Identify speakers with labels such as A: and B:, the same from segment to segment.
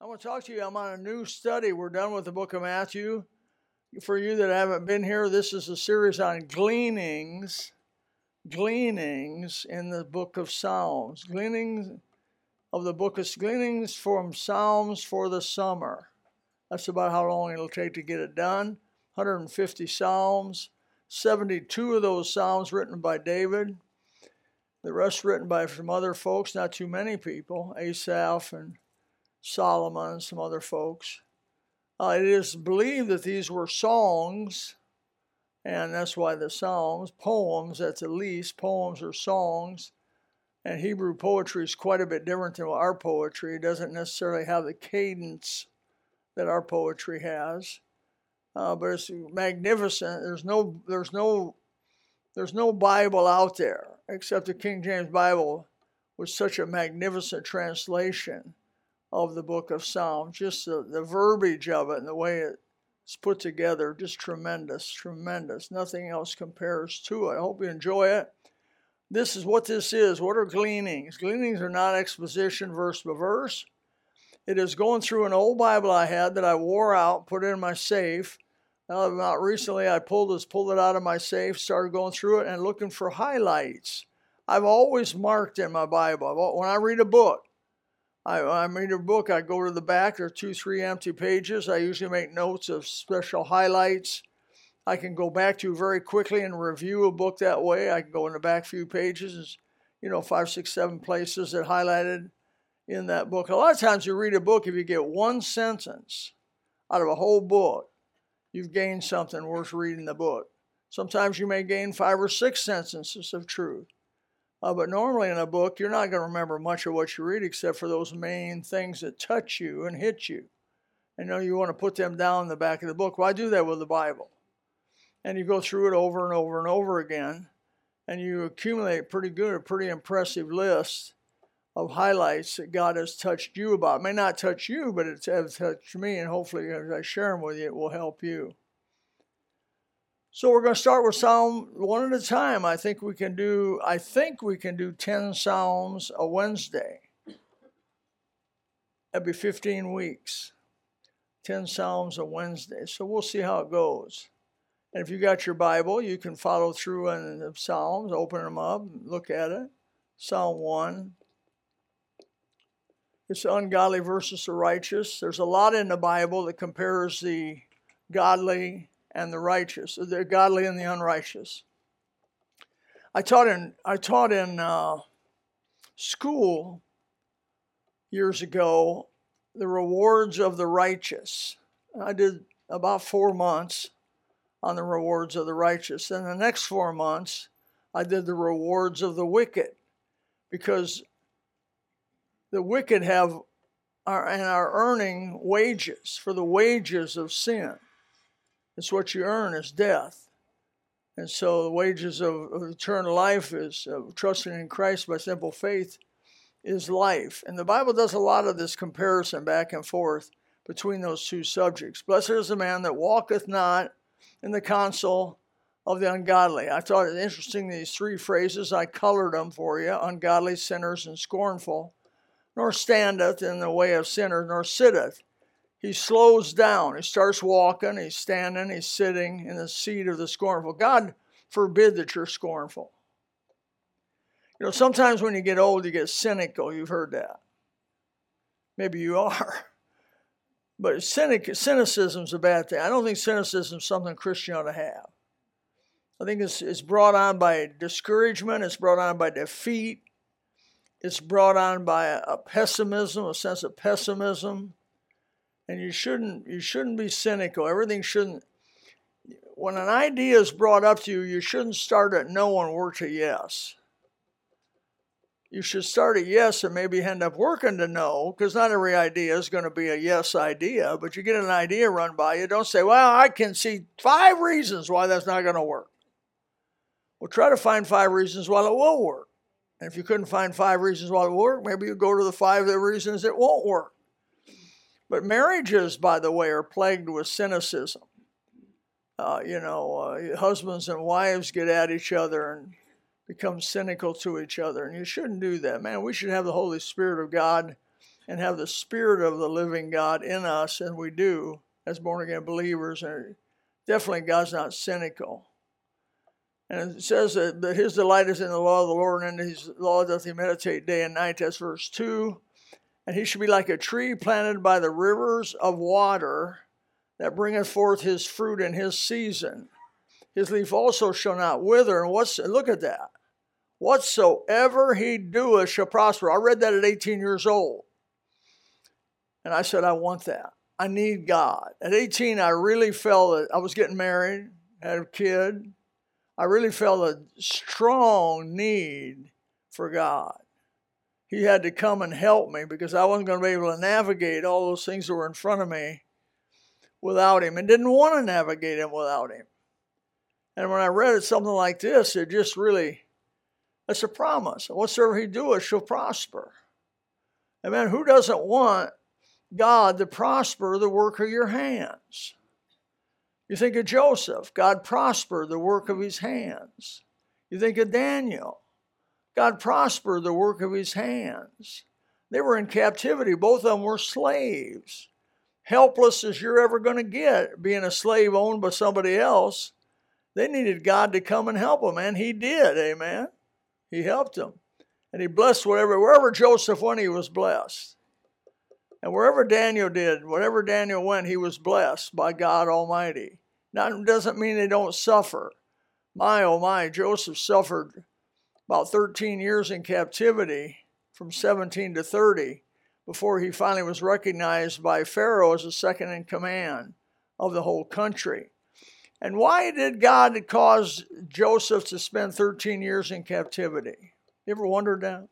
A: I want to talk to you. I'm on a new study. We're done with the book of Matthew. For you that haven't been here, this is a series on gleanings in the book of Psalms. Gleanings from Psalms for the summer. That's about how long it'll take to get it done. 150 Psalms, 72 of those Psalms written by David. The rest written by some other folks, not too many people, Asaph and Solomon and some other folks. It is believed that these were songs, and that's why the Psalms, poems at the least, poems or songs. And Hebrew poetry is quite a bit different than our poetry. It doesn't necessarily have the cadence that our poetry has, but it's magnificent. There's no Bible out there except the King James Bible was such a magnificent translation of the book of Psalms. Just the verbiage of it and the way it's put together, just tremendous. Nothing else compares to it. I hope you enjoy it. This is what this is. What are gleanings? Gleanings are not exposition verse by verse. It is going through an old Bible I had that I wore out, put it in my safe. Not recently, I pulled it out of my safe, started going through it and looking for highlights. I've always marked in my Bible. When I read a book, I go to the back. There are 2-3 empty pages. I usually make notes of special highlights. I can go back to very quickly and review a book that way. I can go in the back few pages, 5, 6, 7 places that highlighted in that book. A lot of times you read a book, if you get one sentence out of a whole book, you've gained something worth reading the book. Sometimes you may gain 5 or 6 sentences of truth. But normally in a book, you're not going to remember much of what you read except for those main things that touch you and hit you. And you want to put them down in the back of the book. Well, I do that with the Bible. And you go through it over and over and over again, and you accumulate a pretty impressive list of highlights that God has touched you about. It may not touch you, but it has touched me, and hopefully as I share them with you, it will help you. So we're going to start with Psalm one at a time. I think we can do 10 Psalms a Wednesday. That'd be 15 weeks. 10 Psalms a Wednesday. So we'll see how it goes. And if you got your Bible, you can follow through in the Psalms, open them up, look at it. Psalm 1. It's the ungodly versus the righteous. There's a lot in the Bible that compares the godly and the righteous, the godly and the unrighteous. I taught in school years ago the rewards of the righteous. I did about 4 months on the rewards of the righteous. And the next 4 months, I did the rewards of the wicked, because the wicked are earning wages for the wages of sin. It's what you earn is death. And so the wages of eternal life is trusting in Christ by simple faith is life. And the Bible does a lot of this comparison back and forth between those two subjects. Blessed is the man that walketh not in the counsel of the ungodly. I thought it interesting, these 3 phrases. I colored them for you: ungodly, sinners, and scornful. Nor standeth in the way of sinners, nor sitteth. He slows down. He starts walking. He's standing. He's sitting in the seat of the scornful. God forbid that you're scornful. Sometimes when you get old, you get cynical. You've heard that. Maybe you are. But cynicism's a bad thing. I don't think cynicism is something a Christian ought to have. I think it's brought on by discouragement. It's brought on by defeat. It's brought on by a pessimism, a sense of pessimism. And you shouldn't be cynical. When an idea is brought up to you, you shouldn't start at no and work to yes. You should start at yes and maybe end up working to no, because not every idea is going to be a yes idea. But you get an idea run by you, don't say, well, I can see 5 reasons why that's not going to work. Well, try to find 5 reasons why it will work. And if you couldn't find 5 reasons why it will work, maybe you go to the 5 reasons it won't work. But marriages, by the way, are plagued with cynicism. Husbands and wives get at each other and become cynical to each other. And you shouldn't do that. Man, we should have the Holy Spirit of God and have the Spirit of the living God in us, and we do as born-again believers. And definitely God's not cynical. And it says that his delight is in the law of the Lord, and in his law doth he meditate day and night. That's verse 2. And he should be like a tree planted by the rivers of water that bringeth forth his fruit in his season. His leaf also shall not wither. And look at that. Whatsoever he doeth shall prosper. I read that at 18 years old. And I said, I want that. I need God. At 18, I really felt that I was getting married, had a kid. I really felt a strong need for God. He had to come and help me because I wasn't going to be able to navigate all those things that were in front of me without him, and didn't want to navigate him without him. And when I read it, something like this, it just really, it's a promise. Whatsoever he doeth shall prosper. Amen. Who doesn't want God to prosper the work of your hands? You think of Joseph, God prospered the work of his hands. You think of Daniel, God prospered the work of his hands. They were in captivity. Both of them were slaves. Helpless as you're ever going to get, being a slave owned by somebody else. They needed God to come and help them, and he did, amen. He helped them. And he blessed wherever Joseph went, he was blessed. And wherever Daniel did, wherever Daniel went, he was blessed by God Almighty. That doesn't mean they don't suffer. My, oh my, Joseph suffered about 13 years in captivity from 17 to 30 before he finally was recognized by Pharaoh as the second in command of the whole country. And why did God cause Joseph to spend 13 years in captivity? You ever wondered that?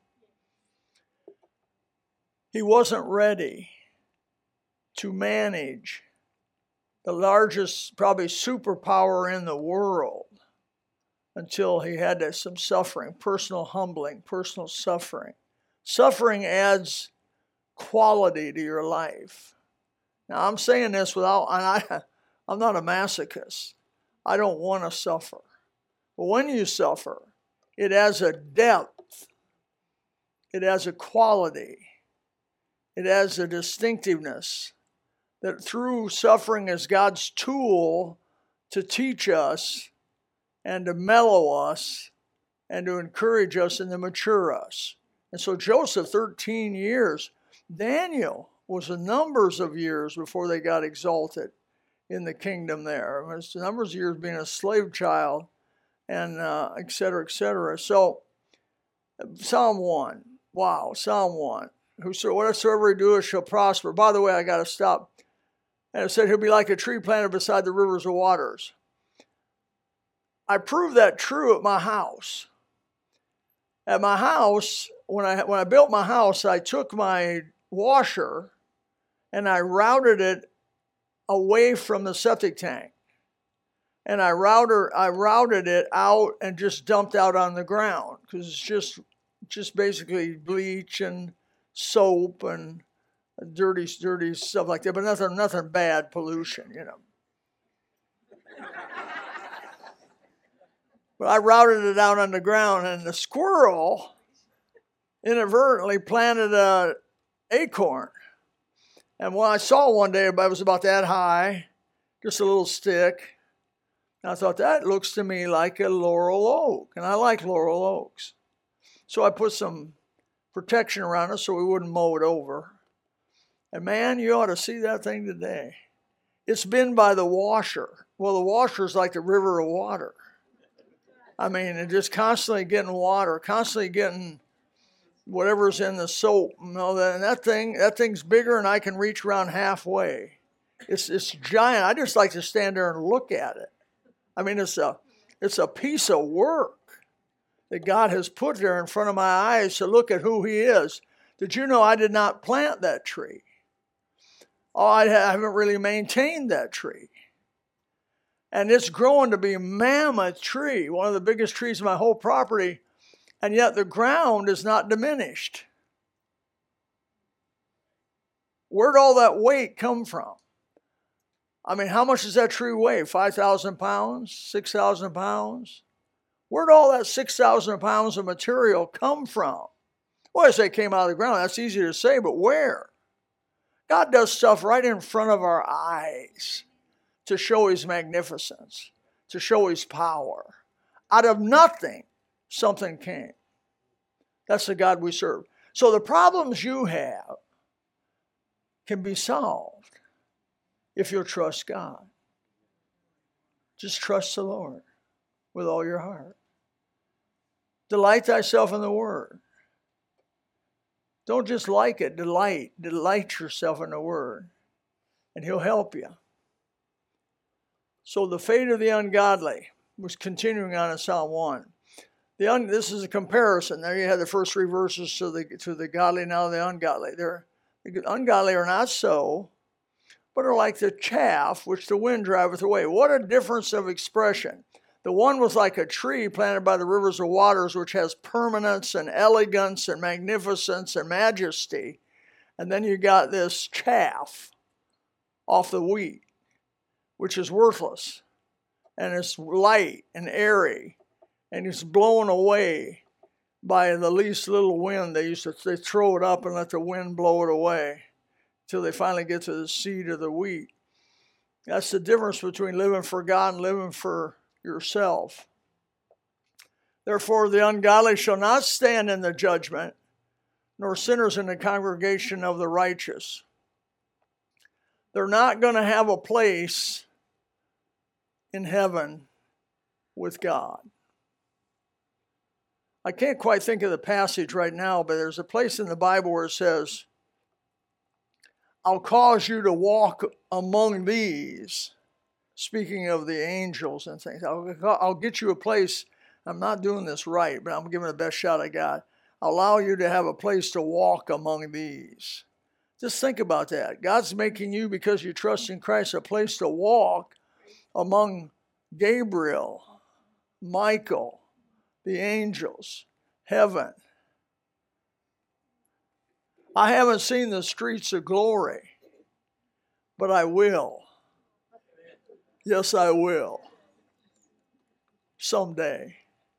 A: He wasn't ready to manage the largest, probably superpower in the world until he had some suffering, personal humbling, personal suffering. Suffering adds quality to your life. Now, I'm saying this I'm not a masochist. I don't want to suffer. But when you suffer, it has a depth. It has a quality. It has a distinctiveness that through suffering is God's tool to teach us and to mellow us and to encourage us and to mature us. And so Joseph, 13 years. Daniel was a numbers of years before they got exalted in the kingdom there. It was numbers of years being a slave child and et cetera, et cetera. So Psalm 1. Wow, Psalm 1. Whatsoever he doeth shall prosper. By the way, I got to stop. And it said he'll be like a tree planted beside the rivers of waters. I proved that true at my house. At my house, when I built my house, I took my washer and I routed it away from the septic tank. And I routed it out and just dumped out on the ground because it's just basically bleach and soap and dirty stuff like that, but nothing bad pollution, you know. But I routed it out on the ground, and the squirrel inadvertently planted an acorn. And when I saw one day, it was about that high, just a little stick. And I thought, that looks to me like a laurel oak, and I like laurel oaks. So I put some protection around it so we wouldn't mow it over. And man, you ought to see that thing today. It's been by the washer. Well, the washer is like the river of water. I mean, it's just constantly getting water, constantly getting whatever's in the soap. And all that. And that thing's bigger, and I can reach around halfway. It's giant. I just like to stand there and look at it. I mean, it's a piece of work that God has put there in front of my eyes to look at who he is. Did you know I did not plant that tree? Oh, I haven't really maintained that tree. And it's growing to be a mammoth tree, one of the biggest trees in my whole property, and yet the ground is not diminished. Where'd all that weight come from? I mean, how much does that tree weigh? 5,000 pounds? 6,000 pounds? Where'd all that 6,000 pounds of material come from? Well, I say came out of the ground. That's easy to say, but where? God does stuff right in front of our eyes to show his magnificence, to show his power. Out of nothing, something came. That's the God we serve. So the problems you have can be solved if you'll trust God. Just trust the Lord with all your heart. Delight thyself in the word. Don't just like it, delight yourself in the word, and he'll help you. So the fate of the ungodly was continuing on in Psalm 1. This is a comparison. There you have the first three verses to the godly, now the ungodly. The ungodly are not so, but are like the chaff which the wind driveth away. What a difference of expression. The one was like a tree planted by the rivers of waters, which has permanence and elegance and magnificence and majesty. And then you got this chaff off the wheat, which is worthless. And it's light and airy. And it's blown away by the least little wind. They throw it up and let the wind blow it away until they finally get to the seed of the wheat. That's the difference between living for God and living for yourself. Therefore, the ungodly shall not stand in the judgment, nor sinners in the congregation of the righteous. They're not going to have a place in heaven with God. I can't quite think of the passage right now, but there's a place in the Bible where it says, I'll cause you to walk among these. Speaking of the angels and things, I'll get you a place. I'm not doing this right, but I'm giving the best shot I got. I'll allow you to have a place to walk among these. Just think about that. God's making you, because you trust in Christ, a place to walk among Gabriel, Michael, the angels, heaven. I haven't seen the streets of glory, but I will. Yes, I will. Someday.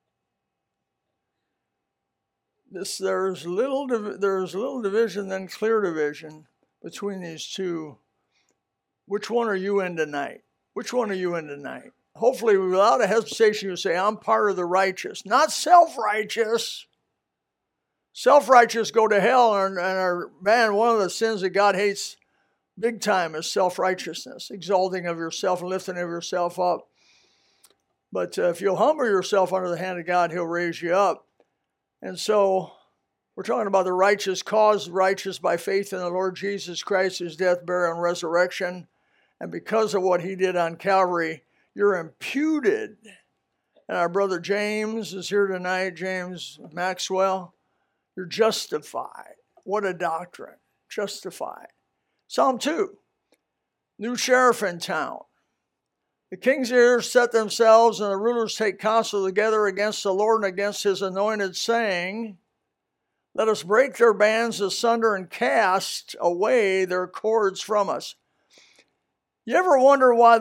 A: There's little division, then clear division between these two. Which one are you in tonight? Which one are you in tonight? Hopefully, without a hesitation, you say, I'm part of the righteous. Not self-righteous. Self-righteous go to hell, and one of the sins that God hates big time is self-righteousness, exalting of yourself and lifting of yourself up. But if you'll humble yourself under the hand of God, he'll raise you up. And so we're talking about the righteous, caused righteous by faith in the Lord Jesus Christ, his death, burial, and resurrection. And because of what he did on Calvary, you're imputed. And our brother James is here tonight, James Maxwell. You're justified. What a doctrine. Justified. Psalm 2, new sheriff in town. The king's ears set themselves, and the rulers take counsel together against the Lord and against his anointed, saying, let us break their bands asunder and cast away their cords from us. You ever wonder what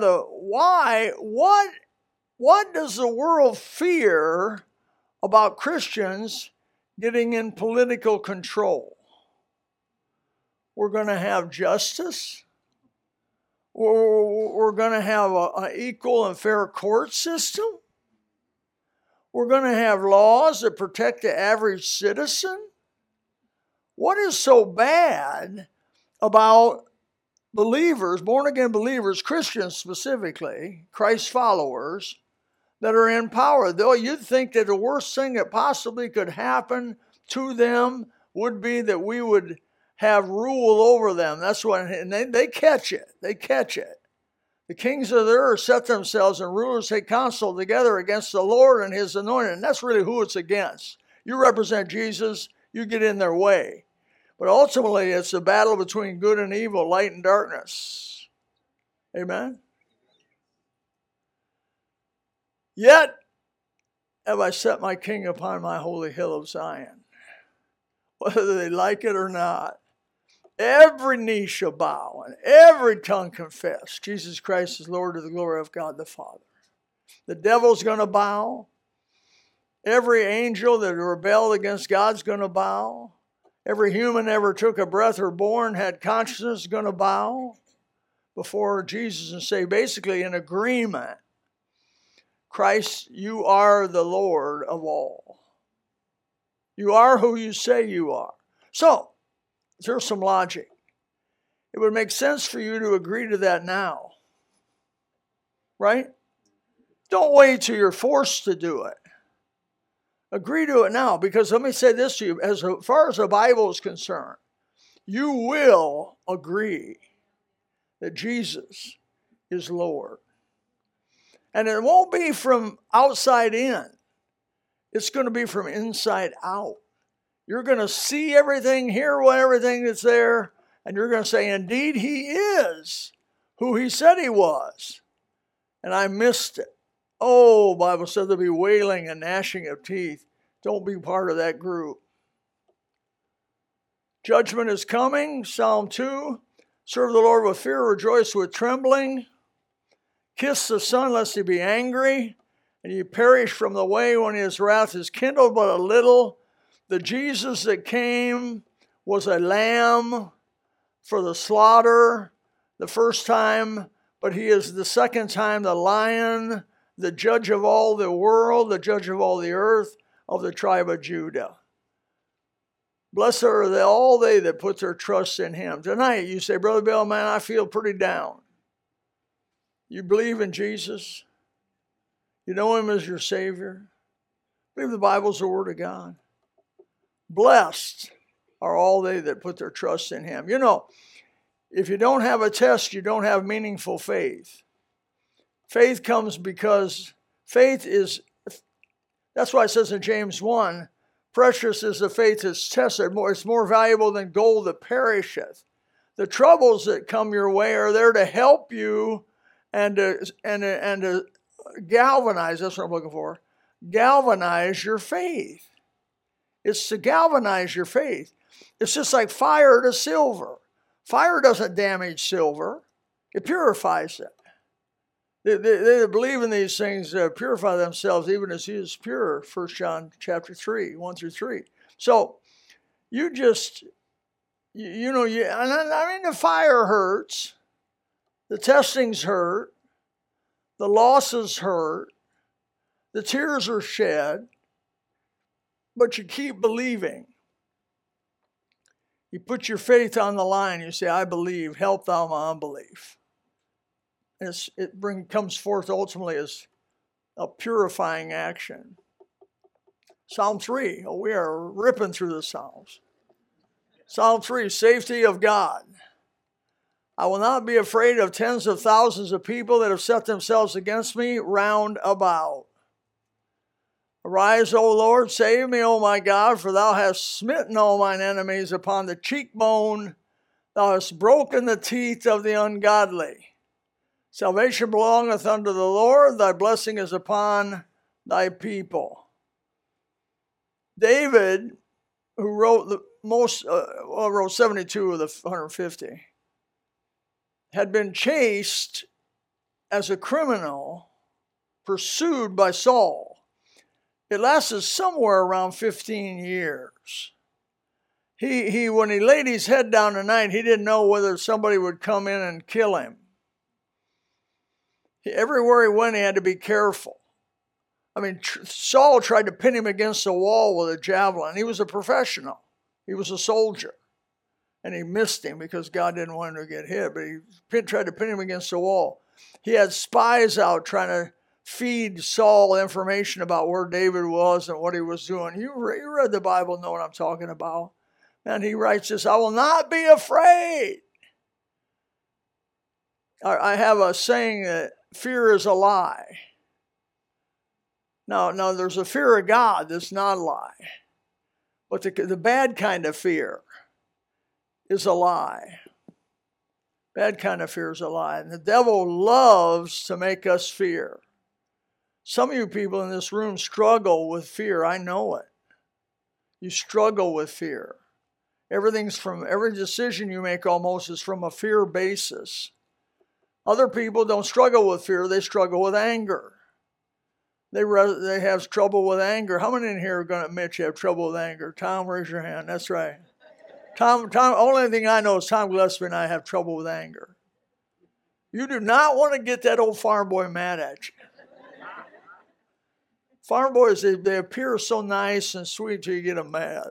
A: does the world fear about Christians getting in political control? We're going to have justice. We're going to have an equal and fair court system. We're going to have laws that protect the average citizen. What is so bad about believers, born-again believers, Christians specifically, Christ followers, that are in power? Though you'd think that the worst thing that possibly could happen to them would be that we would have rule over them. That's what, and they catch it. They catch it. The kings of the earth set themselves, and rulers take counsel together against the Lord and his anointed. And that's really who it's against. You represent Jesus, you get in their way. But ultimately, it's a battle between good and evil, light and darkness. Amen? Yet have I set my king upon my holy hill of Zion. Whether they like it or not, every knee shall bow and every tongue confess Jesus Christ is Lord to the glory of God the Father. The devil's going to bow. Every angel that rebelled against God's going to bow. Every human ever took a breath or born, had consciousness, going to bow before Jesus and say, basically in agreement, Christ, you are the Lord of all. You are who you say you are. So, there's some logic. It would make sense for you to agree to that now. Right? Don't wait till you're forced to do it. Agree to it now, because let me say this to you. As far as the Bible is concerned, you will agree that Jesus is Lord. And it won't be from outside in. It's going to be from inside out. You're going to see everything, hear everything that's there, and you're going to say, indeed, he is who he said he was. And I missed it. Oh, Bible said there'll be wailing and gnashing of teeth. Don't be part of that group. Judgment is coming. Psalm 2. Serve the Lord with fear, rejoice with trembling. Kiss the Son, lest he be angry, and you perish from the way when his wrath is kindled but a little. The Jesus that came was a lamb for the slaughter the first time, but he is the second time the lion, the judge of all the world, the judge of all the earth, of the tribe of Judah. Blessed are all they that put their trust in him. Tonight you say, Brother Bill, man, I feel pretty down. You believe in Jesus? You know him as your Savior? Believe the Bible's the Word of God. Blessed are all they that put their trust in him. You know, if you don't have a test, you don't have meaningful faith. Faith comes because faith is, that's why it says in James 1, precious is the faith that's tested. It's more valuable than gold that perisheth. The troubles that come your way are there to help you and to galvanize, that's what I'm looking for, galvanize your faith. It's to galvanize your faith. It's just like fire to silver. Fire doesn't damage silver. It purifies it. They believe in these things purify themselves even as he is pure. 1 John chapter 3, 1 through 3. So you just, I mean, the fire hurts. The testings hurt. The losses hurt. The tears are shed. But you keep believing. You put your faith on the line. You say, I believe. Help thou my unbelief. It comes forth ultimately as a purifying action. Psalm 3. Oh, we are ripping through the Psalms. Psalm 3, safety of God. I will not be afraid of tens of thousands of people that have set themselves against me round about. Arise, O Lord, save me, O my God, for thou hast smitten all mine enemies upon the cheekbone. Thou hast broken the teeth of the ungodly. Salvation belongeth unto the Lord. Thy blessing is upon thy people. David, who wrote wrote 72 of the 150, had been chased as a criminal, pursued by Saul. It lasted somewhere around 15 years. He when he laid his head down at night, he didn't know whether somebody would come in and kill him. Everywhere he went, he had to be careful. I mean, Saul tried to pin him against the wall with a javelin. He was a professional. He was a soldier. And he missed him because God didn't want him to get hit. But he tried to pin him against the wall. He had spies out trying to feed Saul information about where David was and what he was doing. You read the Bible, know what I'm talking about. And he writes this, I will not be afraid. I have a saying that fear is a lie. Now there's a fear of God that's not a lie. But the bad kind of fear is a lie. Bad kind of fear is a lie. And the devil loves to make us fear. Some of you people in this room struggle with fear. I know it. You struggle with fear. Every decision you make almost is from a fear basis. Other people don't struggle with fear. They struggle with anger. They have trouble with anger. How many in here are going to admit you have trouble with anger? Tom, raise your hand. That's right. Only thing I know is Tom Gillespie and I have trouble with anger. You do not want to get that old farm boy mad at you. Farm boys, they appear so nice and sweet till you get them mad.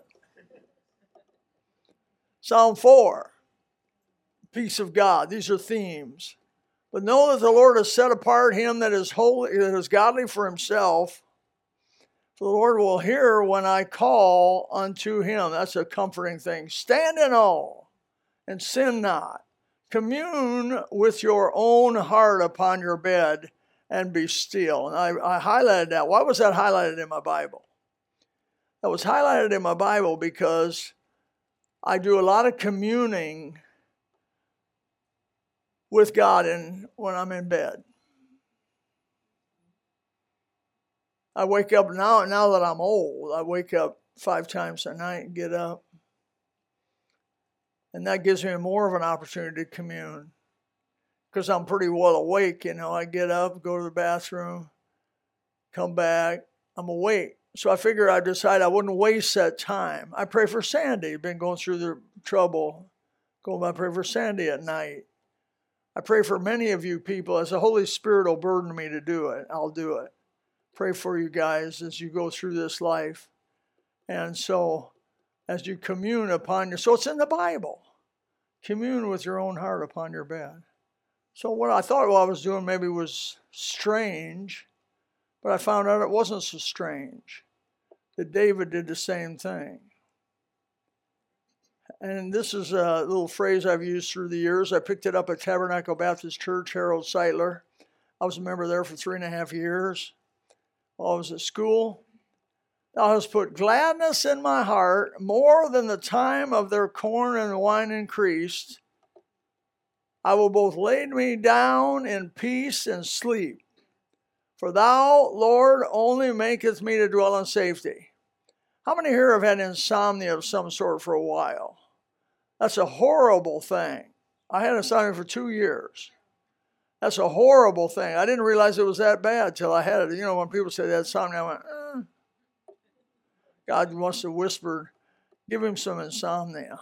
A: Psalm 4, peace of God. These are themes. But know that the Lord has set apart him that is holy, that is godly for himself. For the Lord will hear when I call unto him. That's a comforting thing. Stand in awe and sin not. Commune with your own heart upon your bed and be still. And I highlighted that. Why was that highlighted in my Bible? That was highlighted in my Bible because I do a lot of communing with God when I'm in bed. I wake up now that I'm old, I wake up 5 times a night and get up. And that gives me more of an opportunity to commune. Because I'm pretty well awake, I get up, go to the bathroom, come back, I'm awake. So I figured I decided I wouldn't waste that time. I pray for Sandy, been going through the trouble. I pray for Sandy at night. I pray for many of you people. As the Holy Spirit will burden me to do it, I'll do it. Pray for you guys as you go through this life. And so, as you commune so it's in the Bible. Commune with your own heart upon your bed. So what I thought I was doing maybe was strange, but I found out it wasn't so strange. That David did the same thing. And this is a little phrase I've used through the years. I picked it up at Tabernacle Baptist Church, Harold Seidler. I was a member there for 3.5 years. While I was at school, thou hast put gladness in my heart more than the time of their corn and wine increased. I will both lay me down in peace and sleep. For thou, Lord, only maketh me to dwell in safety. How many here have had insomnia of some sort for a while? That's a horrible thing. I had insomnia for 2 years. That's a horrible thing. I didn't realize it was that bad till I had it. When people say they had insomnia, I went, God must have whispered, give him some insomnia.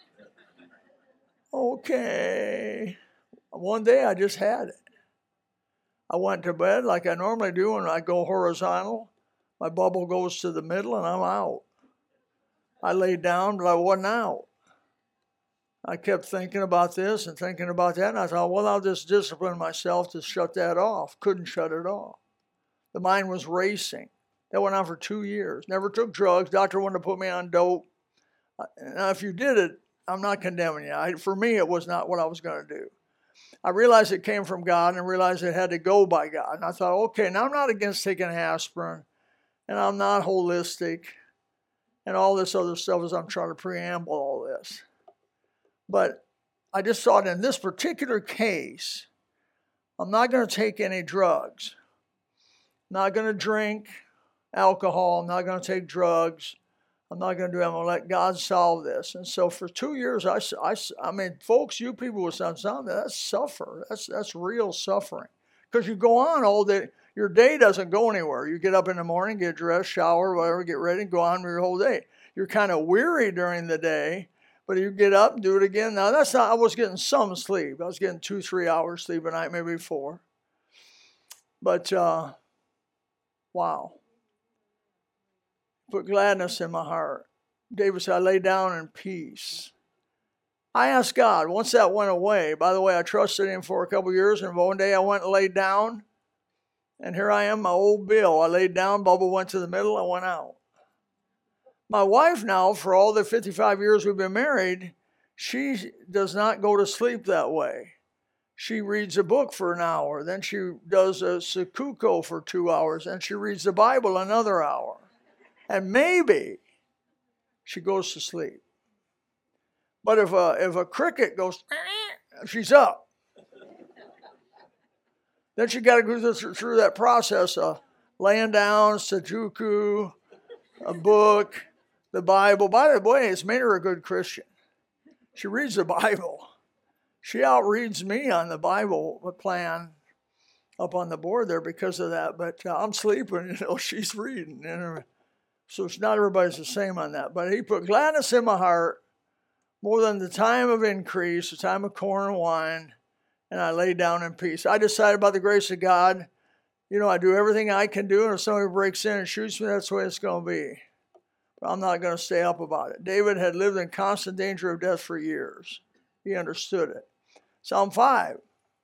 A: Okay. One day I just had it. I went to bed like I normally do when I go horizontal. My bubble goes to the middle and I'm out. I laid down, but I wasn't out. I kept thinking about this and thinking about that, and I thought, well, I'll just discipline myself to shut that off. Couldn't shut it off. The mind was racing. That went on for 2 years. Never took drugs. Doctor wanted to put me on dope. Now, if you did it, I'm not condemning you. For me, it was not what I was going to do. I realized it came from God and realized it had to go by God. And I thought, okay, now I'm not against taking aspirin, and I'm not holistic, and all this other stuff as I'm trying to preamble all this. But I just thought in this particular case, I'm not going to take any drugs. I'm not going to drink alcohol. I'm not going to take drugs. I'm not going to do it. I'm going to let God solve this. And so for 2 years, I mean, folks, you people with insomnia, that's suffer. That's real suffering. Because you go on all day. Your day doesn't go anywhere. You get up in the morning, get dressed, shower, whatever, get ready, and go on with your whole day. You're kind of weary during the day. But you get up and do it again. Now, that's not, I was getting some sleep. I was getting 2-3 hours sleep a night, maybe 4. But, wow. Put gladness in my heart. David said, I lay down in peace. I asked God, once that went away, by the way, I trusted him for a couple of years, and one day I went and laid down, and here I am, my old Bill. I laid down, Bubba went to the middle, I went out. My wife now, for all the 55 years we've been married, she does not go to sleep that way. She reads a book for an hour, then she does a Sudoku for 2 hours, and she reads the Bible another hour. And maybe she goes to sleep. But if a cricket goes, she's up. Then she got to go through that process of laying down, Sudoku, a book, the Bible. By the way, it's made her a good Christian. She reads the Bible. She outreads me on the Bible plan up on the board there because of that. But I'm sleeping, she's reading. So it's not everybody's the same on that. But he put gladness in my heart more than the time of increase, the time of corn and wine, and I lay down in peace. I decided by the grace of God, I do everything I can do, and if somebody breaks in and shoots me, that's the way it's going to be. But I'm not going to stay up about it. David had lived in constant danger of death for years. He understood it. Psalm 5.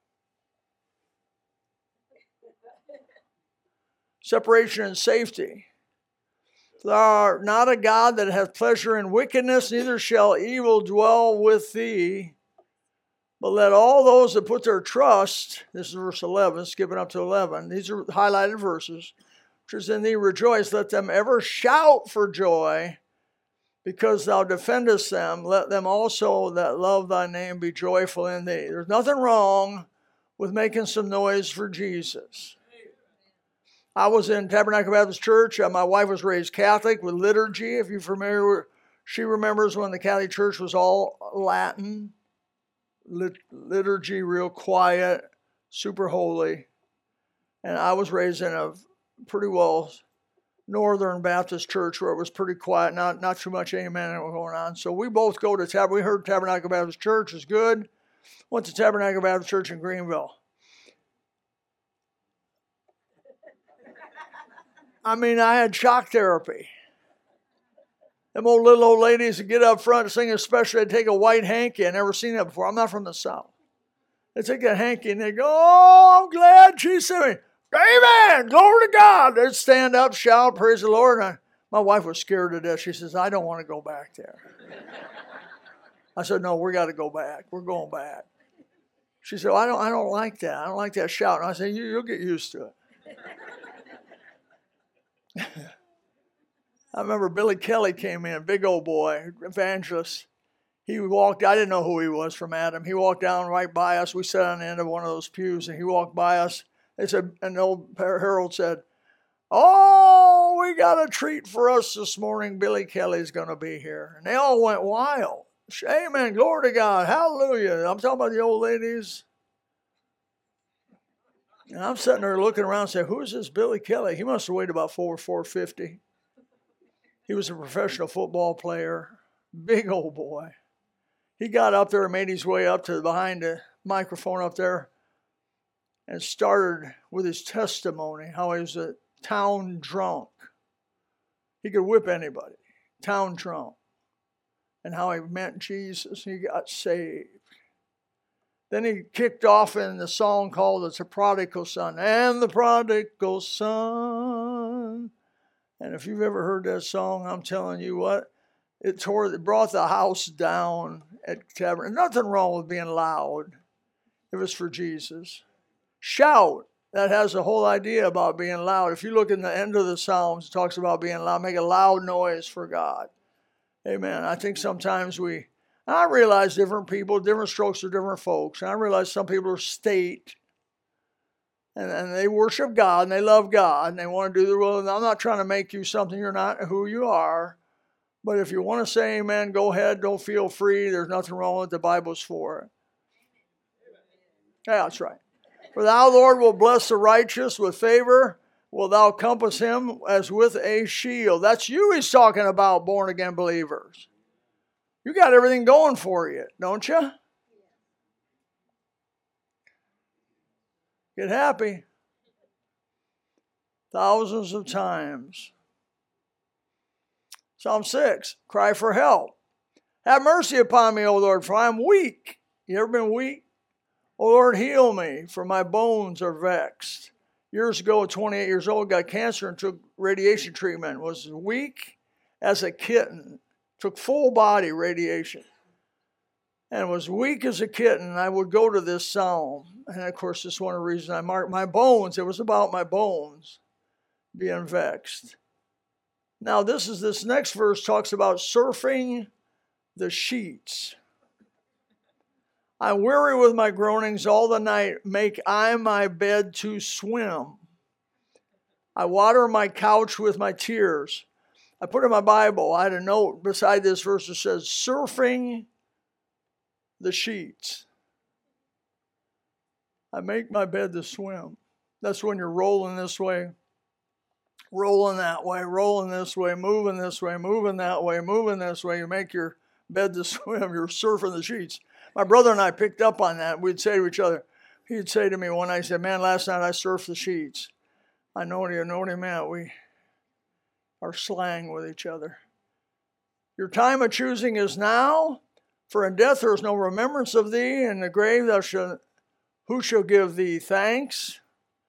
A: Separation and safety. Thou art not a God that hath pleasure in wickedness, neither shall evil dwell with thee. But let all those that put their trust, this is verse 11, skipping up to 11, these are highlighted verses, which is in thee rejoice, let them ever shout for joy, because thou defendest them. Let them also that love thy name be joyful in thee. There's nothing wrong with making some noise for Jesus. I was in Tabernacle Baptist Church. My wife was raised Catholic with liturgy. If you're familiar, she remembers when the Catholic Church was all Latin. Liturgy, real quiet, super holy. And I was raised in a pretty well Northern Baptist church where it was pretty quiet, not too much amen going on. So we both go to we heard Tabernacle Baptist Church is good. Went to Tabernacle Baptist Church in Greenville. I mean, I had shock therapy. Them little old ladies that get up front and sing, especially they take a white hanky. I never seen that before. I'm not from the South. They take that hanky and they go, "Oh, I'm glad she sent me. Amen, glory to God." They'd stand up, shout, praise the Lord. And my wife was scared to death. She says, "I don't want to go back there." I said, "No, we got to go back. We're going back." She said, "I don't like that. I don't like that shout." And I said, "You'll get used to it." I remember Billy Kelly came in, big old boy, evangelist. He walked, I didn't know who he was from Adam. He walked down right by us. We sat on the end of one of those pews, and he walked by us. They said, and the old herald said, "Oh, we got a treat for us this morning. Billy Kelly's going to be here." And they all went wild. Amen, glory to God, hallelujah. I'm talking about the old ladies. And I'm sitting there looking around and saying, "Who's this Billy Kelly? He must have weighed about 450. He was a professional football player, big old boy. He got up there and made his way up to behind the microphone up there and started with his testimony, how he was a town drunk. He could whip anybody, town drunk, and how he met Jesus. He got saved. Then he kicked off in the song called "It's a Prodigal Son," and the prodigal son. And if you've ever heard that song, I'm telling you what, it brought the house down at Tabernacle. Nothing wrong with being loud if it's for Jesus. Shout. That has the whole idea about being loud. If you look in the end of the Psalms, it talks about being loud. Make a loud noise for God. Amen. I think sometimes I realize different people, different strokes for different folks. And I realize some people are state. And they worship God, and they love God, and they want to do the will. And I'm not trying to make you something you're not who you are. But if you want to say amen, go ahead. Don't feel free. There's nothing wrong with it. The Bible's for it. Yeah, that's right. "For thou, Lord, will bless the righteous with favor. Will thou compass him as with a shield." That's you he's talking about, born-again believers. You got everything going for you, don't you? Get happy. Thousands of times. Psalm 6, cry for help. "Have mercy upon me, O Lord, for I am weak." You ever been weak? "O Lord, heal me, for my bones are vexed." Years ago, 28 years old, got cancer and took radiation treatment. Was weak as a kitten. Took full body radiation. And was weak as a kitten. I would go to this psalm. And of course, this is one of the reasons I marked my bones. It was about my bones being vexed. Now, this next verse talks about surfing the sheets. "I'm weary with my groanings all the night. Make I my bed to swim. I water my couch with my tears." I put in my Bible, I had a note beside this verse that says, surfing the sheets. I make my bed to swim. That's when you're rolling this way, rolling that way, rolling this way, moving this way, moving that way, moving this way. You make your bed to swim. You're surfing the sheets. My brother and I picked up on that. We'd say to each other, he'd say to me one night, he said, man, last night I surfed the sheets. I know what he meant. We are slang with each other. Your time of choosing is now, for in death there is no remembrance of thee. In the grave who shall give thee thanks?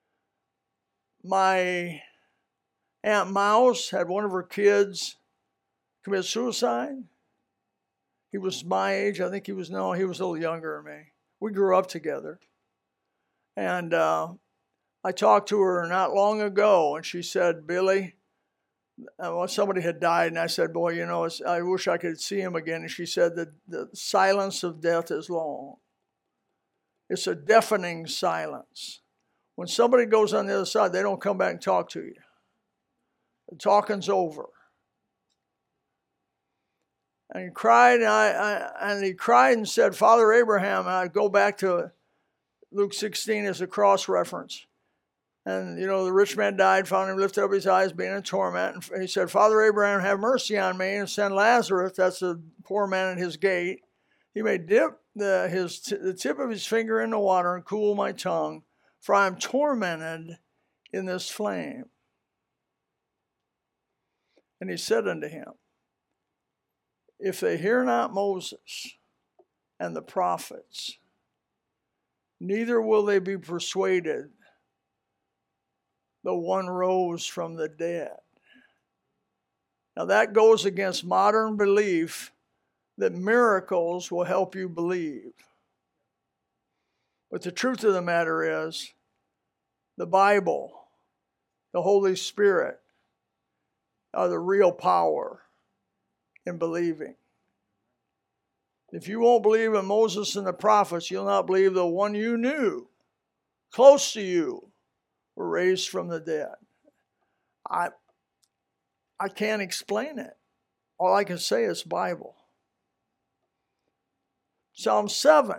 A: My Aunt Mouse had one of her kids commit suicide. He was my age. I think he was a little younger than me. We grew up together. And I talked to her not long ago, and she said, Billy, somebody had died, and I said, boy, you know, I wish I could see him again. And she said that the silence of death is long. It's a deafening silence. When somebody goes on the other side, they don't come back and talk to you. The talking's over. And he cried, and said, Father Abraham, and I go back to Luke 16 as a cross reference. And, you know, the rich man died, found him, lifted up his eyes, being in torment. And he said, Father Abraham, have mercy on me, and send Lazarus, that's the poor man at his gate. He may dip the tip of his finger in the water and cool my tongue, for I am tormented in this flame. And he said unto him, if they hear not Moses and the prophets, neither will they be persuaded, though one rose from the dead. Now that goes against modern belief that miracles will help you believe. But the truth of the matter is, the Bible, the Holy Spirit, are the real power in believing. If you won't believe in Moses and the prophets, you'll not believe the one you knew, close to you, were raised from the dead. I can't explain it. All I can say is Bible. Psalm 7.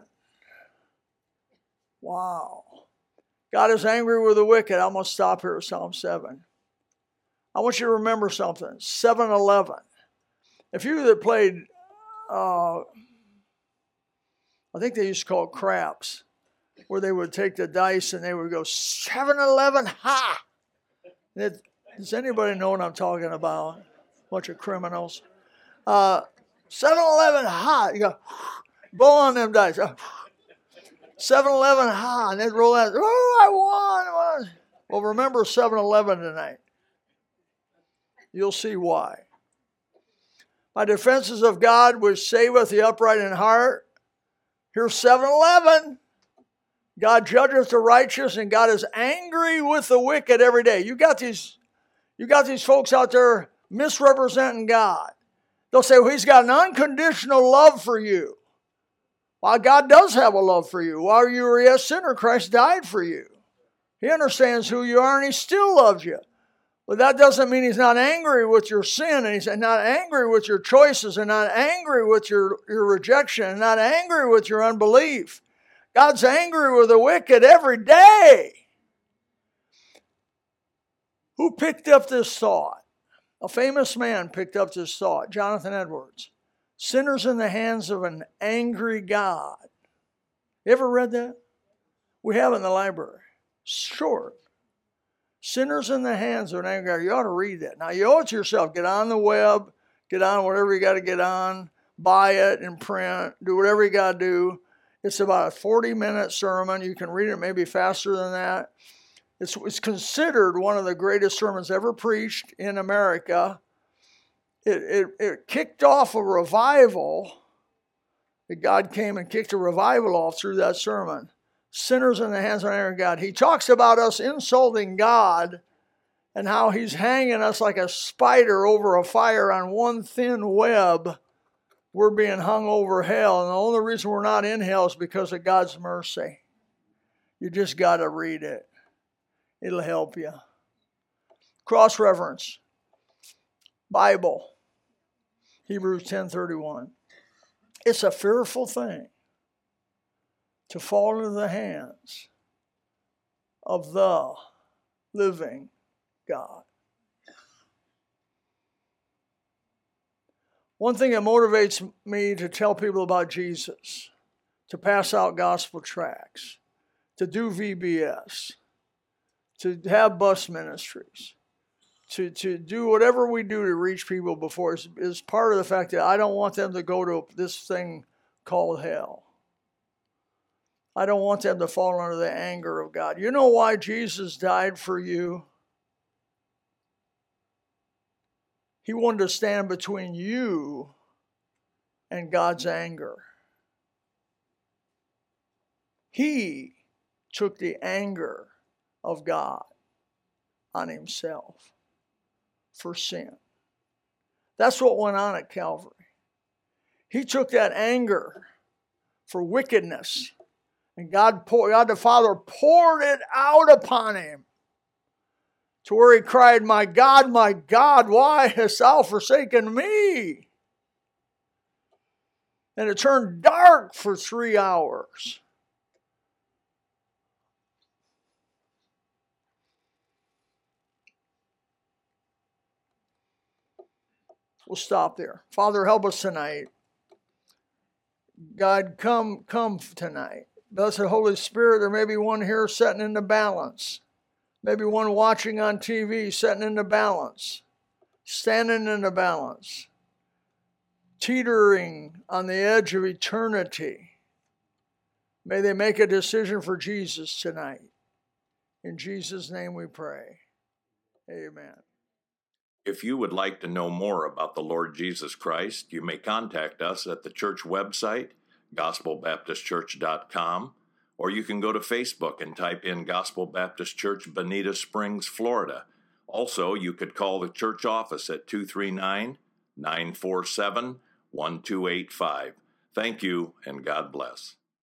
A: Wow. God is angry with the wicked. I'm going to stop here at Psalm 7. I want you to remember something. 7-Eleven. If you that played, I think they used to call it craps, where they would take the dice and they would go 7-Eleven, ha! Does anybody know what I'm talking about? Bunch of criminals. 7-Eleven, ha! You go, blow on them dice. 7-Eleven, ha! And they'd roll out. Oh, I won. Well, remember 7-Eleven tonight. You'll see why. My defenses of God, which saveth the upright in heart. Here's 7-Eleven. God judgeth the righteous, and God is angry with the wicked every day. You got these folks out there misrepresenting God. They'll say, well, he's got an unconditional love for you. While God does have a love for you. While you were yet a sinner, Christ died for you. He understands who you are, and he still loves you. But that doesn't mean he's not angry with your sin, and he's not angry with your choices, and not angry with your rejection, and not angry with your unbelief. God's angry with the wicked every day. Who picked up this thought? A famous man picked up this thought, Jonathan Edwards. Sinners in the hands of an angry God. You ever read that? We have it in the library. Short. Sinners in the hands of an angry God. You ought to read that. Now, you owe it to yourself. Get on the web. Get on whatever you got to get on. Buy it in print. Do whatever you got to do. It's about a 40-minute sermon. You can read it maybe faster than that. It's considered one of the greatest sermons ever preached in America. It kicked off a revival. God came and kicked a revival off through that sermon. Sinners in the hands of an angry God. He talks about us insulting God and how he's hanging us like a spider over a fire on one thin web. We're being hung over hell. And the only reason we're not in hell is because of God's mercy. You just got to read it. It'll help you. Cross-reference. Bible. Hebrews 10:31. It's a fearful thing to fall into the hands of the living God. One thing that motivates me to tell people about Jesus, to pass out gospel tracts, to do VBS, to have bus ministries, to do whatever we do to reach people before is part of the fact that I don't want them to go to this thing called hell. I don't want them to fall under the anger of God. You know why Jesus died for you? He wanted to stand between you and God's anger. He took the anger of God on himself for sin. That's what went on at Calvary. He took that anger for wickedness, and God the Father poured it out upon him to where he cried, my God, why hast thou forsaken me? And it turned dark for 3 hours. We'll stop there. Father, help us tonight. God, come tonight. Blessed Holy Spirit, there may be one here sitting in the balance. Maybe one watching on TV sitting in the balance. Standing in the balance. Teetering on the edge of eternity. May they make a decision for Jesus tonight. In Jesus' name we pray. Amen.
B: If you would like to know more about the Lord Jesus Christ, you may contact us at the church website, gospelbaptistchurch.com, or you can go to Facebook and type in Gospel Baptist Church, Bonita Springs, Florida. Also, you could call the church office at 239-947-1285. Thank you, and God bless.